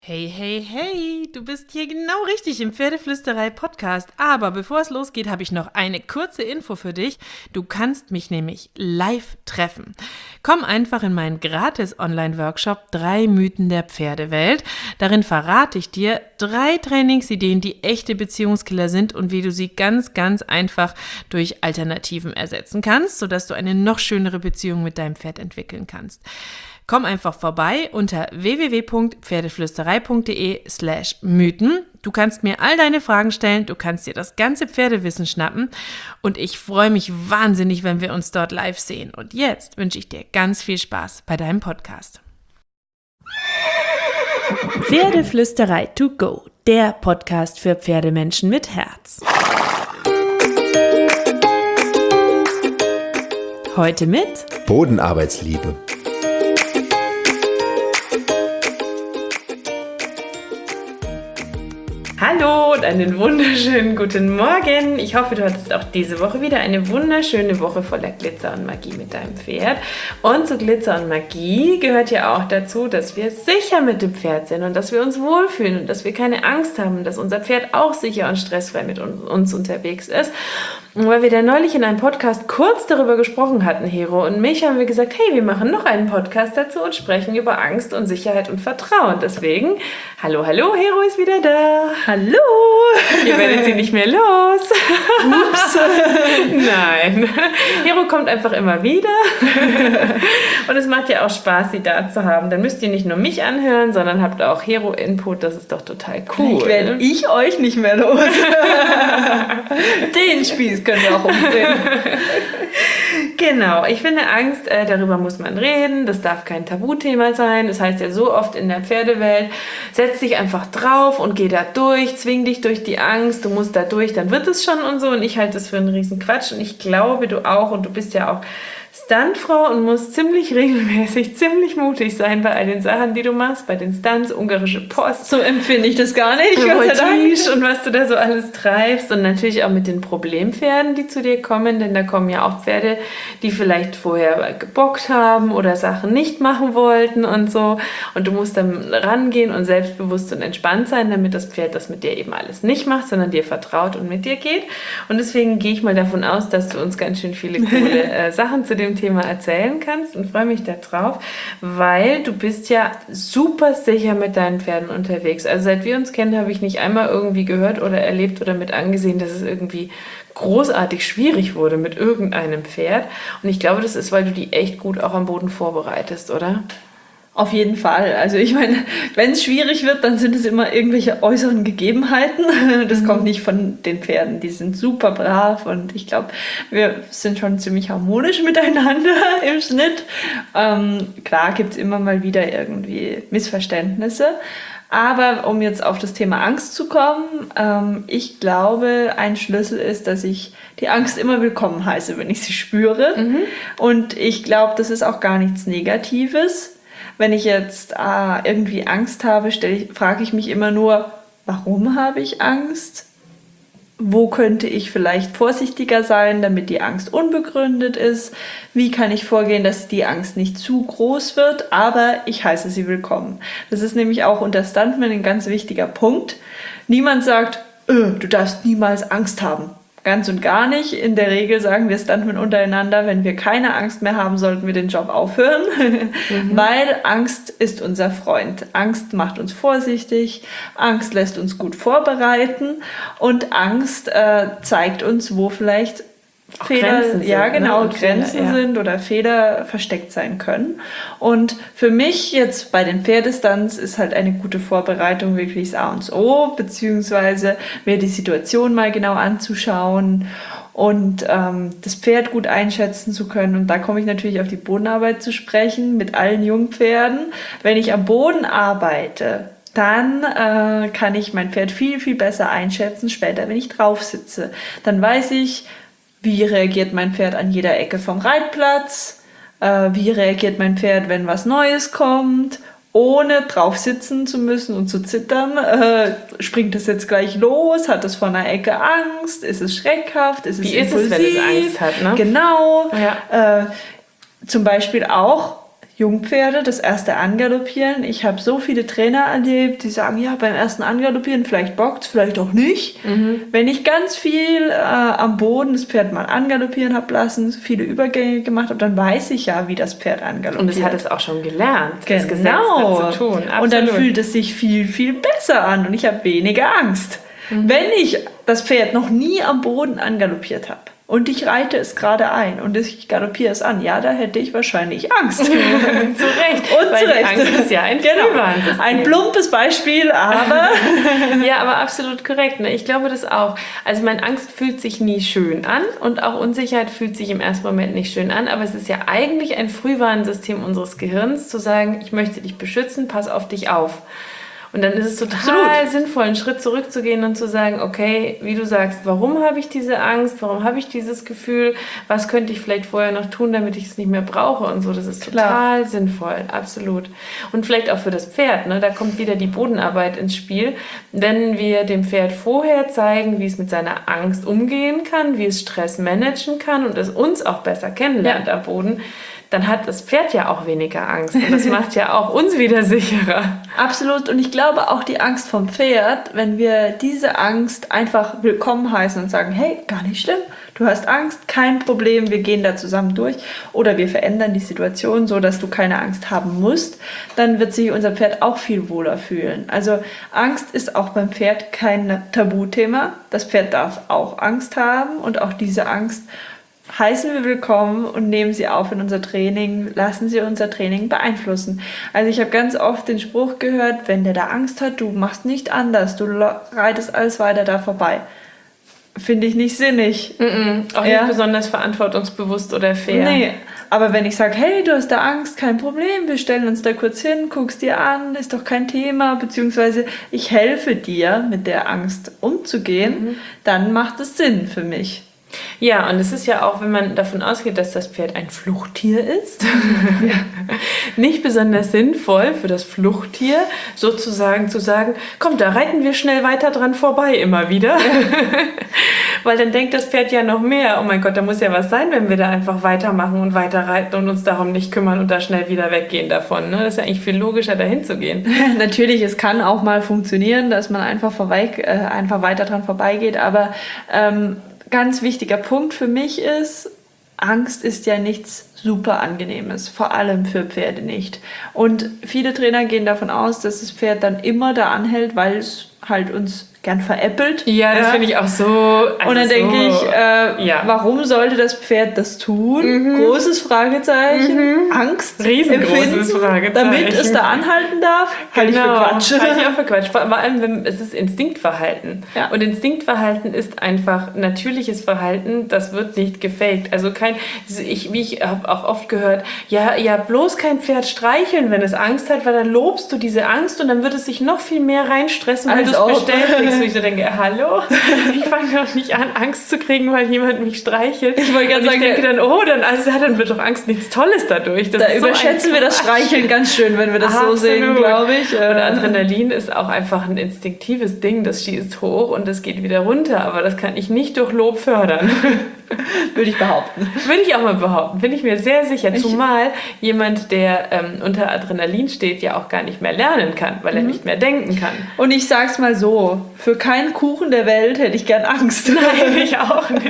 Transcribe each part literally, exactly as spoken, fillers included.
Hey, hey, hey, du bist hier genau richtig im Pferdeflüsterei-Podcast. Aber bevor es losgeht, habe ich noch eine kurze Info für dich. Du kannst mich nämlich live treffen. Komm einfach in meinen gratis-Online-Workshop drei Mythen der Pferdewelt. Darin verrate ich dir drei Trainingsideen, die echte Beziehungskiller sind und wie du sie ganz, ganz einfach durch Alternativen ersetzen kannst, sodass du eine noch schönere Beziehung mit deinem Pferd entwickeln kannst. Komm einfach vorbei unter w w w punkt pferdeflüsterei punkt d e slash Mythen. Du kannst mir all deine Fragen stellen, du kannst dir das ganze Pferdewissen schnappen und ich freue mich wahnsinnig, wenn wir uns dort live sehen. Und jetzt wünsche ich dir ganz viel Spaß bei deinem Podcast. Pferdeflüsterei to go, der Podcast für Pferdemenschen mit Herz. Heute mit Bodenarbeitsliebe. Hallo und einen wunderschönen guten Morgen. Ich hoffe, du hattest auch diese Woche wieder eine wunderschöne Woche voller Glitzer und Magie mit deinem Pferd. Und zu Glitzer und Magie gehört ja auch dazu, dass wir sicher mit dem Pferd sind und dass wir uns wohlfühlen und dass wir keine Angst haben, dass unser Pferd auch sicher und stressfrei mit uns unterwegs ist. Und weil wir da neulich in einem Podcast kurz darüber gesprochen hatten, Hero und mich, haben wir gesagt, hey, wir machen noch einen Podcast dazu und sprechen über Angst und Sicherheit und Vertrauen. Deswegen, hallo, hallo, Hero ist wieder da. Hallo! Ihr werdet sie nicht mehr los. Ups. Nein. Hero kommt einfach immer wieder. Und es macht ja auch Spaß, sie da zu haben. Dann müsst ihr nicht nur mich anhören, sondern habt auch Hero-Input. Das ist doch total cool. Vielleicht werde ich euch nicht mehr los. Den Spieß können wir auch umdrehen. Genau, ich finde Angst, äh, darüber muss man reden, das darf kein Tabuthema sein, das heißt ja so oft in der Pferdewelt, setz dich einfach drauf und geh da durch, zwing dich durch die Angst, du musst da durch, dann wird es schon und so und ich halte das für einen riesen Quatsch und ich glaube, du auch und du bist ja auch Stuntfrau und musst ziemlich regelmäßig, ziemlich mutig sein bei all den Sachen, die du machst, bei den Stunts, ungarische Post. So empfinde ich das gar nicht. Voltige und was du da so alles treibst und natürlich auch mit den Problempferden, die zu dir kommen, denn da kommen ja auch Pferde, die vielleicht vorher gebockt haben oder Sachen nicht machen wollten und so und du musst dann rangehen und selbstbewusst und entspannt sein, damit das Pferd das mit dir eben alles nicht macht, sondern dir vertraut und mit dir geht und deswegen gehe ich mal davon aus, dass du uns ganz schön viele coole äh, Sachen zu dem Thema erzählen kannst und freue mich darauf, weil du bist ja super sicher mit deinen Pferden unterwegs. Also seit wir uns kennen, habe ich nicht einmal irgendwie gehört oder erlebt oder mit angesehen, dass es irgendwie großartig schwierig wurde mit irgendeinem Pferd. Und ich glaube, das ist, weil du die echt gut auch am Boden vorbereitest, oder? Auf jeden Fall. Also ich meine, wenn es schwierig wird, dann sind es immer irgendwelche äußeren Gegebenheiten. Das mhm. kommt nicht von den Pferden. Die sind super brav und ich glaube, wir sind schon ziemlich harmonisch miteinander im Schnitt. Ähm, klar gibt es immer mal wieder irgendwie Missverständnisse. Aber um jetzt auf das Thema Angst zu kommen, ähm, ich glaube, ein Schlüssel ist, dass ich die Angst immer willkommen heiße, wenn ich sie spüre. Mhm. Und ich glaube, das ist auch gar nichts Negatives. Wenn ich jetzt äh, irgendwie Angst habe, ich, frage ich mich immer nur, warum habe ich Angst? Wo könnte ich vielleicht vorsichtiger sein, damit die Angst unbegründet ist? Wie kann ich vorgehen, dass die Angst nicht zu groß wird, aber ich heiße sie willkommen? Das ist nämlich auch unter Stuntmen ein ganz wichtiger Punkt. Niemand sagt, öh, du darfst niemals Angst haben. Ganz und gar nicht. In der Regel sagen wir Stuntmen untereinander, wenn wir keine Angst mehr haben, sollten wir den Job aufhören, mhm. weil Angst ist unser Freund. Angst macht uns vorsichtig, Angst lässt uns gut vorbereiten und Angst äh, zeigt uns, wo vielleicht Auch Fehler, Grenzen ja sind, genau, ne? Grenzen Fehler, ja. sind oder Fehler versteckt sein können. Und für mich jetzt bei den Pferdestunts ist halt eine gute Vorbereitung wirklich das A und das O, beziehungsweise mir die Situation mal genau anzuschauen und ähm, das Pferd gut einschätzen zu können. Und da komme ich natürlich auf die Bodenarbeit zu sprechen mit allen Jungpferden. Wenn ich am Boden arbeite, dann äh, kann ich mein Pferd viel, viel besser einschätzen später, wenn ich drauf sitze. Dann weiß ich, wie reagiert mein Pferd an jeder Ecke vom Reitplatz? Äh, wie reagiert mein Pferd, wenn was Neues kommt? Ohne drauf sitzen zu müssen und zu zittern. Äh, springt es jetzt gleich los? Hat es vor einer Ecke Angst? Ist es schreckhaft? Ist es impulsiv? Wie ist es, wenn es Angst hat, ne? Genau. Ja. Äh, zum Beispiel auch Jungpferde, das erste Angaloppieren. Ich habe so viele Trainer erlebt, die sagen, ja, beim ersten Angaloppieren vielleicht bockt, vielleicht auch nicht. Mhm. Wenn ich ganz viel äh, am Boden das Pferd mal angaloppieren habe lassen, viele Übergänge gemacht habe, dann weiß ich ja, wie das Pferd angaloppiert. Und es hat es auch schon gelernt, genau. das Gesetz zu tun. Absolut. Und dann fühlt es sich viel, viel besser an und ich habe weniger Angst. Mhm. Wenn ich das Pferd noch nie am Boden angaloppiert habe, und ich reite es gerade ein und ich galoppiere es an. Ja, da hätte ich wahrscheinlich Angst. zu Recht. Und weil zu Recht. Die Angst ist ja ein genau. Ein plumpes Beispiel, aber... ja, aber absolut korrekt. Ne? Ich glaube das auch. Also meine Angst fühlt sich nie schön an und auch Unsicherheit fühlt sich im ersten Moment nicht schön an. Aber es ist ja eigentlich ein Frühwarnsystem unseres Gehirns, zu sagen, ich möchte dich beschützen, pass auf dich auf. Und dann ist es total Absolut. sinnvoll, einen Schritt zurückzugehen und zu sagen, okay, wie du sagst, warum habe ich diese Angst, warum habe ich dieses Gefühl, was könnte ich vielleicht vorher noch tun, damit ich es nicht mehr brauche und so. Das ist total Klar. sinnvoll, absolut. Und vielleicht auch für das Pferd, ne? Da kommt wieder die Bodenarbeit ins Spiel. Wenn wir dem Pferd vorher zeigen, wie es mit seiner Angst umgehen kann, wie es Stress managen kann und es uns auch besser kennenlernt ja. am Boden, dann hat das Pferd ja auch weniger Angst. Und das macht ja auch uns wieder sicherer. Absolut. Und ich glaube auch die Angst vom Pferd, wenn wir diese Angst einfach willkommen heißen und sagen, hey, gar nicht schlimm, du hast Angst, kein Problem, wir gehen da zusammen durch. Oder wir verändern die Situation so, dass du keine Angst haben musst, dann wird sich unser Pferd auch viel wohler fühlen. Also Angst ist auch beim Pferd kein Tabuthema. Das Pferd darf auch Angst haben und auch diese Angst heißen wir willkommen und nehmen sie auf in unser Training, lassen sie unser Training beeinflussen. Also ich habe ganz oft den Spruch gehört, wenn der da Angst hat, du machst nicht anders, du reitest alles weiter da vorbei. Finde ich nicht sinnig. Mm-mm, auch ja. nicht besonders verantwortungsbewusst oder fair. Nee, aber wenn ich sage, hey, du hast da Angst, kein Problem, wir stellen uns da kurz hin, guckst dir an, ist doch kein Thema, beziehungsweise ich helfe dir, mit der Angst umzugehen, mhm. dann macht es Sinn für mich. Ja, und es ist ja auch, wenn man davon ausgeht, dass das Pferd ein Fluchttier ist, ja. nicht besonders sinnvoll für das Fluchttier, sozusagen zu sagen, komm, da reiten wir schnell weiter dran vorbei immer wieder. Weil dann denkt das Pferd ja noch mehr, oh mein Gott, da muss ja was sein, wenn wir da einfach weitermachen und weiter reiten und uns darum nicht kümmern und da schnell wieder weggehen davon. Ne? Das ist ja eigentlich viel logischer, dahin zu gehen. Natürlich, es kann auch mal funktionieren, dass man einfach, vorbei, äh, einfach weiter dran vorbeigeht, aber ähm, ganz wichtiger Punkt für mich ist, Angst ist ja nichts super Angenehmes, vor allem für Pferde nicht. Und viele Trainer gehen davon aus, dass das Pferd dann immer da anhält, weil es halt uns gern veräppelt. Ja, das ja. finde ich auch so. Also und dann so, denke ich, äh, ja. warum sollte das Pferd das tun? Mhm. Großes Fragezeichen. Mhm. Angst. Riesengroßes Fragezeichen. Damit es da anhalten darf. Halte genau. ich für Quatsch. Halte ich auch für Quatsch. Vor allem, wenn, es ist Instinktverhalten. Ja. Und Instinktverhalten ist einfach natürliches Verhalten, das wird nicht gefaked. Also kein, ich, wie ich habe auch oft gehört, ja, ja, bloß kein Pferd streicheln, wenn es Angst hat, weil dann lobst du diese Angst und dann wird es sich noch viel mehr reinstressen, weil du es bestellt. Wo ich so denke, hallo, ich fange doch nicht an, Angst zu kriegen, weil jemand mich streichelt. Ich wollte gerade sagen, ich denke dann, oh, dann, also, dann wird doch Angst nichts Tolles dadurch. Das da überschätzen so wir das Streicheln ganz schön, wenn wir das Absolut. so sehen, glaube ich. Und Adrenalin ist auch einfach ein instinktives Ding, das schießt hoch und das geht wieder runter, aber das kann ich nicht durch Lob fördern. Würde ich behaupten. Würde ich auch mal behaupten, bin ich mir sehr sicher. Ich Zumal jemand, der ähm, unter Adrenalin steht, ja auch gar nicht mehr lernen kann, weil mhm. er nicht mehr denken kann. Und ich sag's mal so, für keinen Kuchen der Welt hätte ich gern Angst. Nein, ich auch nicht.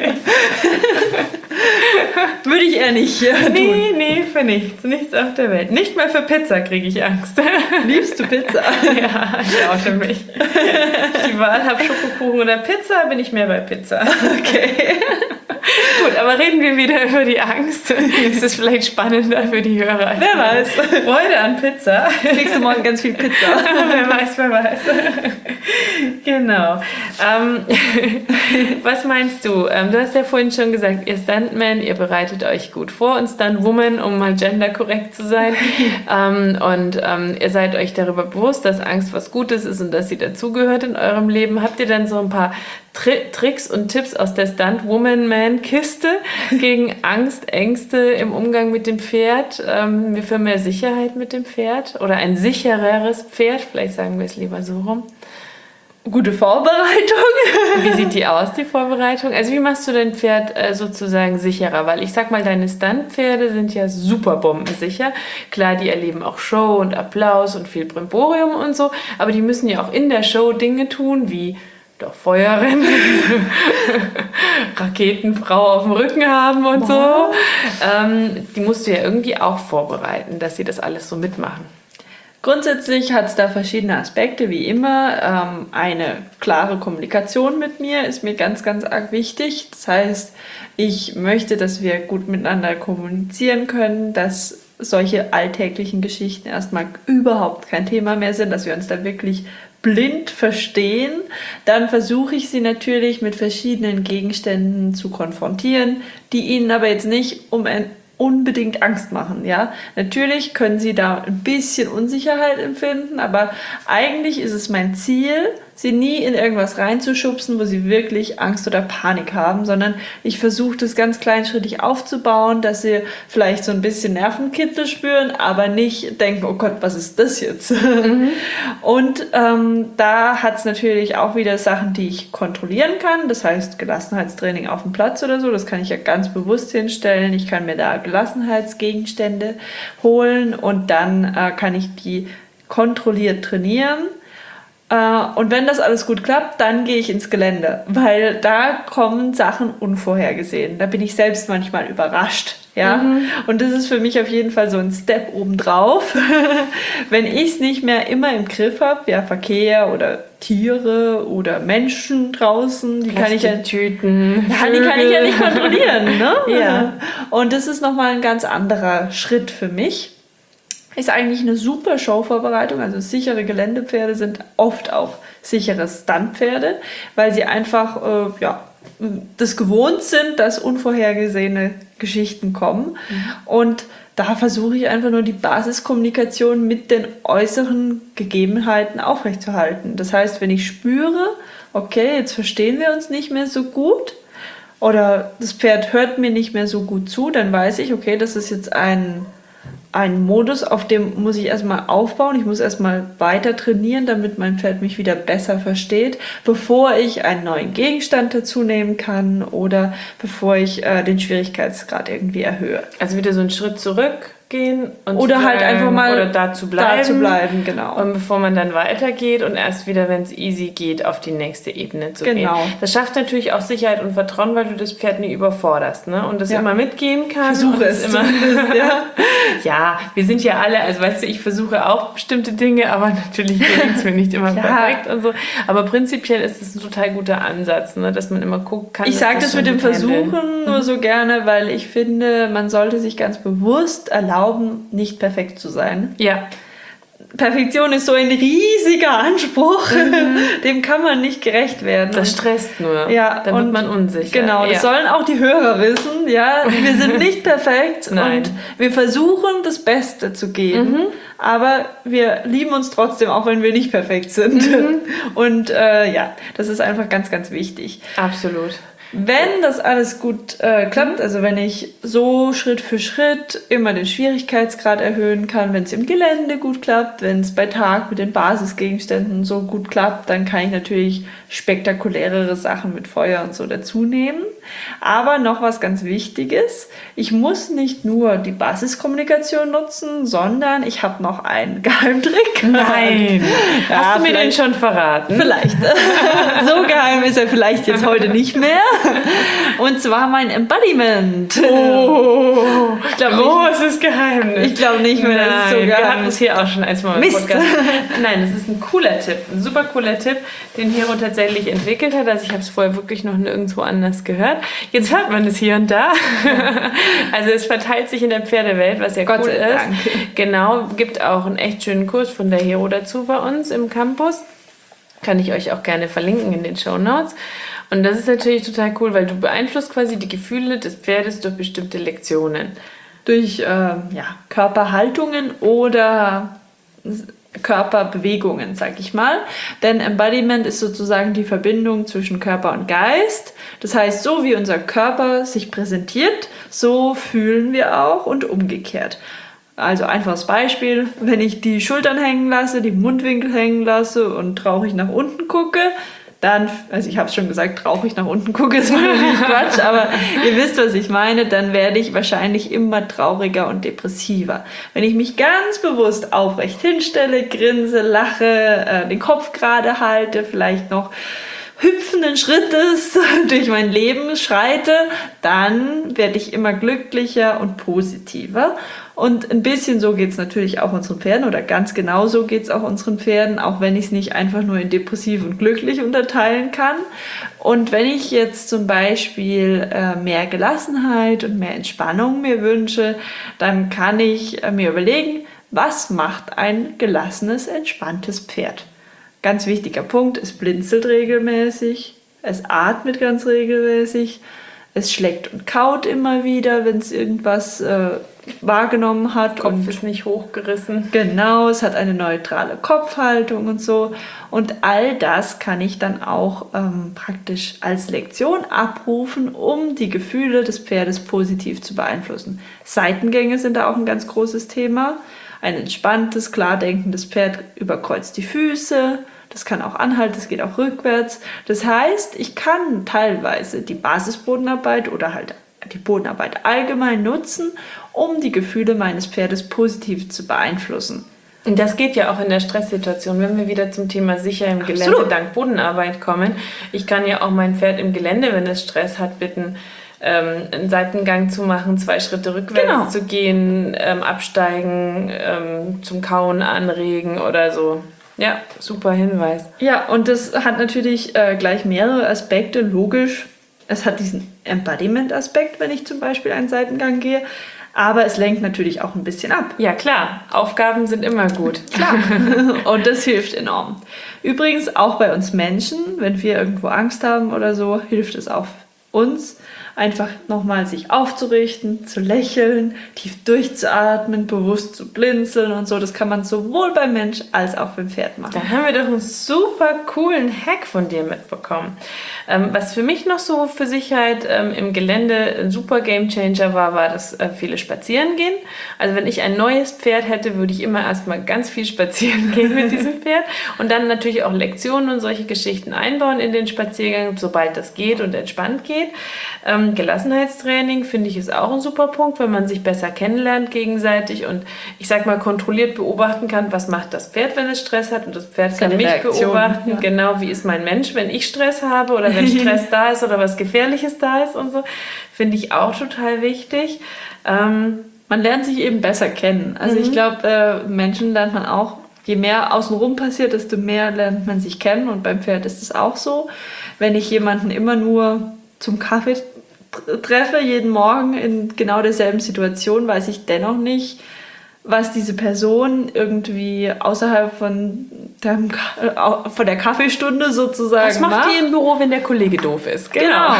Würde ich eher nicht äh, tun. Nee, nee, für nichts. Nichts auf der Welt. Nicht mal für Pizza kriege ich Angst. Liebst du Pizza? Ja, ich oute mich. Wenn ich die Wahl habe, Schokokuchen oder Pizza, bin ich mehr bei Pizza. Okay. Gut, aber reden wir wieder über die Angst. Es ist vielleicht spannender für die Hörer. Wer weiß. Freude an Pizza. Kriegst du morgen ganz viel Pizza. Wer weiß, wer weiß. Genau. Ähm, was meinst du? Ähm, du hast ja vorhin schon gesagt, ihr Stuntman, ihr bereitet euch gut vor und Stuntwoman, um mal genderkorrekt zu sein. ähm, und ähm, ihr seid euch darüber bewusst, dass Angst was Gutes ist und dass sie dazugehört in eurem Leben. Habt ihr dann so ein paar Tri- Tricks und Tipps aus der Stunt-Woman-Man-Kiste gegen Angst, Ängste im Umgang mit dem Pferd, ähm, für mehr Sicherheit mit dem Pferd oder ein sichereres Pferd? Vielleicht sagen wir es lieber so rum. Gute Vorbereitung. Wie sieht die aus, die Vorbereitung? Also wie machst du dein Pferd äh, sozusagen sicherer? Weil ich sag mal, deine Stuntpferde sind ja super bombensicher. Klar, die erleben auch Show und Applaus und viel Brimborium und so, aber die müssen ja auch in der Show Dinge tun, wie doch Feuerrennen, Raketenfrau auf dem Rücken haben und wow. so. Ähm, die musst du ja irgendwie auch vorbereiten, dass sie das alles so mitmachen. Grundsätzlich hat es da verschiedene Aspekte, wie immer. Ähm, eine klare Kommunikation mit mir ist mir ganz, ganz arg wichtig. Das heißt, ich möchte, dass wir gut miteinander kommunizieren können, dass solche alltäglichen Geschichten erstmal überhaupt kein Thema mehr sind, dass wir uns da wirklich blind verstehen. Dann versuche ich sie natürlich mit verschiedenen Gegenständen zu konfrontieren, die ihnen aber jetzt nicht um ein unbedingt Angst machen, ja. Natürlich können sie da ein bisschen Unsicherheit empfinden, aber eigentlich ist es mein Ziel, sie nie in irgendwas reinzuschubsen, wo sie wirklich Angst oder Panik haben, sondern ich versuche das ganz kleinschrittig aufzubauen, dass sie vielleicht so ein bisschen Nervenkitzel spüren, aber nicht denken, oh Gott, was ist das jetzt? Mhm. Und ähm, da hat es natürlich auch wieder Sachen, die ich kontrollieren kann, das heißt Gelassenheitstraining auf dem Platz oder so, das kann ich ja ganz bewusst hinstellen, ich kann mir da Gelassenheitsgegenstände holen und dann äh, kann ich die kontrolliert trainieren. Und wenn das alles gut klappt, dann gehe ich ins Gelände, weil da kommen Sachen unvorhergesehen. Da bin ich selbst manchmal überrascht. Ja? Mhm. Und das ist für mich auf jeden Fall so ein Step obendrauf. Wenn ich es nicht mehr immer im Griff habe, ja, Verkehr oder Tiere oder Menschen draußen, die kann ich ja, Tüten, ja, die kann ich ja nicht kontrollieren. Ne? Ja. Und das ist nochmal ein ganz anderer Schritt für mich. Ist eigentlich eine super Showvorbereitung, also sichere Geländepferde sind oft auch sichere Stuntpferde, weil sie einfach äh, ja, das gewohnt sind, dass unvorhergesehene Geschichten kommen. Mhm. Und da versuche ich einfach nur die Basiskommunikation mit den äußeren Gegebenheiten aufrechtzuerhalten. Das heißt, wenn ich spüre, okay, jetzt verstehen wir uns nicht mehr so gut oder das Pferd hört mir nicht mehr so gut zu, dann weiß ich, okay, das ist jetzt ein Ein Modus, auf dem muss ich erstmal aufbauen. Ich muss erstmal weiter trainieren, damit mein Pferd mich wieder besser versteht, bevor ich einen neuen Gegenstand dazu nehmen kann oder bevor ich äh, den Schwierigkeitsgrad irgendwie erhöhe. Also wieder so einen Schritt zurück gehen und oder sagen, halt einfach mal oder da zu bleiben, da zu bleiben, genau. Und bevor man dann weitergeht und erst wieder, wenn es easy geht, auf die nächste Ebene zu genau. gehen. Das schafft natürlich auch Sicherheit und Vertrauen, weil du das Pferd nie überforderst, ne? Und das ja. immer mitgehen kann. Versuche es immer. ja. ja, wir sind ja alle, also weißt du, ich versuche auch bestimmte Dinge, aber natürlich gelingt es mir nicht immer ja. perfekt und so. Aber prinzipiell ist es ein total guter Ansatz, ne? Dass man immer guckt, kann ich sage das, das mit dem Versuchen handeln. Nur so gerne, weil ich finde, man sollte sich ganz bewusst erlauben, nicht perfekt zu sein. Ja. Perfektion ist so ein riesiger Anspruch, mhm. dem kann man nicht gerecht werden. Das stresst nur, ja, dann wird man unsicher. Genau, das ja. sollen auch die Hörer wissen, ja, wir sind nicht perfekt Nein. und wir versuchen das Beste zu geben, mhm. aber wir lieben uns trotzdem, auch wenn wir nicht perfekt sind. Mhm. Und äh, ja, das ist einfach ganz, ganz wichtig. Absolut. Wenn das alles gut äh, klappt, also wenn ich so Schritt für Schritt immer den Schwierigkeitsgrad erhöhen kann, wenn es im Gelände gut klappt, wenn es bei Tag mit den Basisgegenständen so gut klappt, dann kann ich natürlich spektakulärere Sachen mit Feuer und so dazu nehmen. Aber noch was ganz Wichtiges, ich muss nicht nur die Basiskommunikation nutzen, sondern ich habe noch einen Geheimtrick. Nein! Ja, hast du mir den schon verraten? Vielleicht. So geheim ist er vielleicht jetzt heute nicht mehr. Und zwar mein Embodiment. Oh, ich glaub großes nicht, Geheimnis. Ich glaube nicht mehr, Nein, dass es so geheim wir hatten es hier auch schon eins Mal im Podcast. Nein, das ist ein cooler Tipp, ein super cooler Tipp, den Hero tatsächlich entwickelt hat. Also ich habe es vorher wirklich noch nirgendwo anders gehört. Jetzt hört man es hier und da. Also es verteilt sich in der Pferdewelt, was ja Gott cool sei ist. Dank. Genau, gibt auch einen echt schönen Kurs von der Hero dazu bei uns im Campus. Kann ich euch auch gerne verlinken in den Shownotes. Und das ist natürlich total cool, weil du beeinflusst quasi die Gefühle des Pferdes durch bestimmte Lektionen. Durch äh, ja, Körperhaltungen oder Körperbewegungen, sag ich mal. Denn Embodiment ist sozusagen die Verbindung zwischen Körper und Geist. Das heißt, so wie unser Körper sich präsentiert, so fühlen wir auch und umgekehrt. Also einfaches Beispiel, wenn ich die Schultern hängen lasse, die Mundwinkel hängen lasse und traurig nach unten gucke, dann, also ich habe es schon gesagt, traurig nach unten gucke, ist natürlich Quatsch, aber ihr wisst, was ich meine, dann werde ich wahrscheinlich immer trauriger und depressiver. Wenn ich mich ganz bewusst aufrecht hinstelle, grinse, lache, äh, den Kopf gerade halte, vielleicht noch hüpfenden Schrittes durch mein Leben schreite, dann werde ich immer glücklicher und positiver. Und ein bisschen so geht es natürlich auch unseren Pferden oder ganz genau so geht es auch unseren Pferden, auch wenn ich es nicht einfach nur in depressiv und glücklich unterteilen kann. Und wenn ich jetzt zum Beispiel äh, mehr Gelassenheit und mehr Entspannung mir wünsche, dann kann ich äh, mir überlegen, was macht ein gelassenes, entspanntes Pferd? Ganz wichtiger Punkt, es blinzelt regelmäßig, es atmet ganz regelmäßig, es schlägt und kaut immer wieder, wenn es irgendwas äh, wahrgenommen hat. Kopf und ist nicht hochgerissen. Genau, es hat eine neutrale Kopfhaltung und so. Und all das kann ich dann auch ähm, praktisch als Lektion abrufen, um die Gefühle des Pferdes positiv zu beeinflussen. Seitengänge sind da auch ein ganz großes Thema. Ein entspanntes, klar denkendes Pferd überkreuzt die Füße. Das kann auch anhalten, das geht auch rückwärts. Das heißt, ich kann teilweise die Basisbodenarbeit oder halt die Bodenarbeit allgemein nutzen, um die Gefühle meines Pferdes positiv zu beeinflussen. Und das geht ja auch in der Stresssituation, wenn wir wieder zum Thema sicher im Gelände Absolut. dank Bodenarbeit kommen. Ich kann ja auch mein Pferd im Gelände, wenn es Stress hat, bitten, ähm, einen Seitengang zu machen, zwei Schritte rückwärts Genau. zu gehen, ähm, absteigen, ähm, zum Kauen anregen oder so. Ja, super Hinweis. Ja, und das hat natürlich äh, gleich mehrere Aspekte, logisch. Es hat diesen Embodiment-Aspekt, wenn ich zum Beispiel einen Seitengang gehe, aber es lenkt natürlich auch ein bisschen ab. Ja, klar. Aufgaben sind immer gut. Klar. Und das hilft enorm. Übrigens auch bei uns Menschen, wenn wir irgendwo Angst haben oder so, hilft es auch uns, einfach nochmal sich aufzurichten, zu lächeln, tief durchzuatmen, bewusst zu blinzeln und so. Das kann man sowohl beim Mensch als auch beim Pferd machen. Dann haben wir doch einen super coolen Hack von dir mitbekommen. Ähm, was für mich noch so für Sicherheit ähm, im Gelände ein super Gamechanger war, war das äh, viele spazieren gehen. Also wenn ich ein neues Pferd hätte, würde ich immer erstmal ganz viel spazieren gehen mit diesem Pferd und dann natürlich auch Lektionen und solche Geschichten einbauen in den Spaziergang, sobald das geht und entspannt geht. Ähm, Gelassenheitstraining finde ich ist auch ein super Punkt, wenn man sich besser kennenlernt gegenseitig und ich sag mal kontrolliert beobachten kann, was macht das Pferd, wenn es Stress hat und das Pferd kann mich Reaktion, beobachten, ja. Genau, wie ist mein Mensch, wenn ich Stress habe oder wenn Stress da ist oder was Gefährliches da ist und so, finde ich auch total wichtig. Ähm, Man lernt sich eben besser kennen. Also Mhm. ich glaube, äh, Menschen lernt man auch, je mehr außenrum passiert, desto mehr lernt man sich kennen und beim Pferd ist es auch so. Wenn ich jemanden immer nur zum Kaffee treffe, jeden Morgen in genau derselben Situation, weiß ich dennoch nicht, was diese Person irgendwie außerhalb von, dem, von der Kaffeestunde sozusagen was macht die im Büro, wenn der Kollege doof ist? Genau,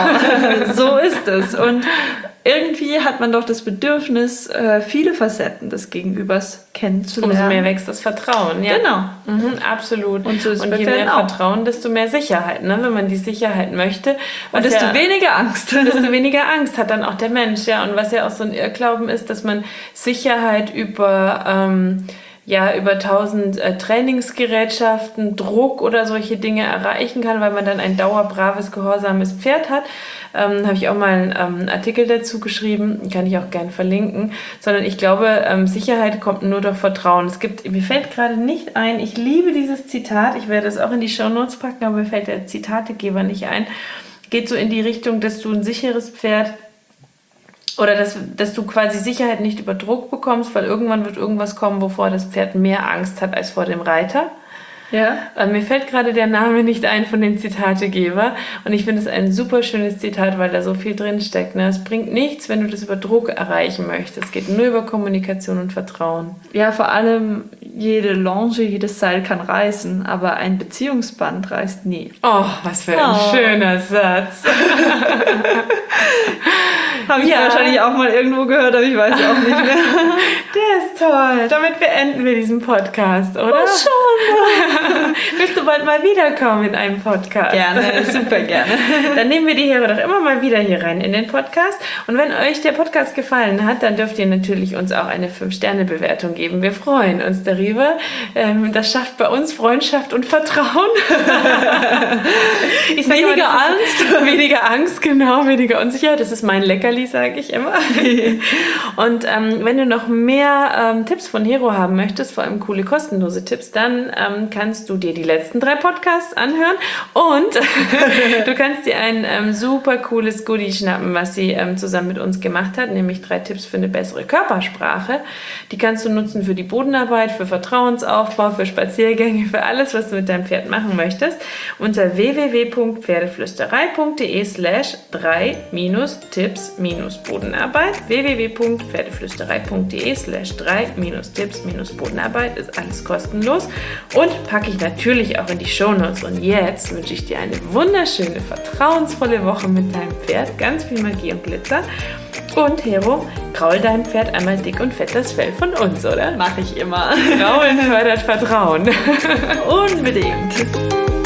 so ist es. Und irgendwie hat man doch das Bedürfnis, viele Facetten des Gegenübers kennenzulernen. Umso mehr wächst das Vertrauen. Ja. Genau. Mhm, absolut. Und so ist es bei je Pferden mehr auch. Vertrauen, desto mehr Sicherheit. Ne? Wenn man die Sicherheit möchte. Und was desto ja, weniger Angst. desto weniger Angst hat dann auch der Mensch. Ja? Und was ja auch so ein Irrglauben ist, dass man Sicherheit über... Ähm, ja, über tausend äh, Trainingsgerätschaften, Druck oder solche Dinge erreichen kann, weil man dann ein dauerbraves, gehorsames Pferd hat. Ähm, habe ich auch mal einen ähm, Artikel dazu geschrieben, kann ich auch gern verlinken. Sondern ich glaube, ähm, Sicherheit kommt nur durch Vertrauen. Es gibt, mir fällt gerade nicht ein, ich liebe dieses Zitat, ich werde es auch in die Shownotes packen, aber mir fällt der Zitategeber nicht ein. Geht so in die Richtung, dass du ein sicheres Pferd oder dass, dass du quasi Sicherheit nicht über Druck bekommst, weil irgendwann wird irgendwas kommen, wovor das Pferd mehr Angst hat als vor dem Reiter. Ja. Äh, mir fällt gerade der Name nicht ein von dem Zitategeber und ich finde es ein super schönes Zitat, weil da so viel drinsteckt. Ne? Es bringt nichts, wenn du das über Druck erreichen möchtest. Es geht nur über Kommunikation und Vertrauen. Ja, vor allem jede Longe, jedes Seil kann reißen, aber ein Beziehungsband reißt nie. Oh, was für ein Oh. schöner Satz. Habe ich Ja. wahrscheinlich auch mal irgendwo gehört, aber ich weiß auch nicht mehr. Der ist toll. Damit beenden wir diesen Podcast, oder? Oh, schon. Willst du bald mal wiederkommen in einen Podcast? Gerne, super gerne. Dann nehmen wir die Hero doch immer mal wieder hier rein in den Podcast. Und wenn euch der Podcast gefallen hat, dann dürft ihr natürlich uns auch eine fünf Sterne Bewertung geben. Wir freuen uns darüber. Ähm, das schafft bei uns Freundschaft und Vertrauen. Ich sag Weniger immer, das Angst. ist, weniger Angst, genau, weniger Unsicherheit. Das ist mein Leckerli, sage ich immer. Und ähm, wenn du noch mehr ähm, Tipps von Hero haben möchtest, vor allem coole kostenlose Tipps, dann ähm, kannst du dir die letzten drei Podcasts anhören und du kannst dir ein ähm, super cooles Goodie schnappen, was sie ähm, zusammen mit uns gemacht hat, nämlich drei Tipps für eine bessere Körpersprache. Die kannst du nutzen für die Bodenarbeit, für Vertrauensaufbau, für Spaziergänge, für alles, was du mit deinem Pferd machen möchtest. Unter w w w punkt pferdeflüsterei punkt d e slash drei Tipps Bodenarbeit. w w w punkt pferdeflüsterei punkt d e slash drei Tipps Bodenarbeit ist alles kostenlos und packe ich natürlich auch in die Shownotes. Und jetzt wünsche ich dir eine wunderschöne, vertrauensvolle Woche mit deinem Pferd. Ganz viel Magie und Glitzer. Und Hero, kraul deinem Pferd einmal dick und fett das Fell von uns, oder? Mache ich immer. Kraulen fördert Vertrauen. Unbedingt.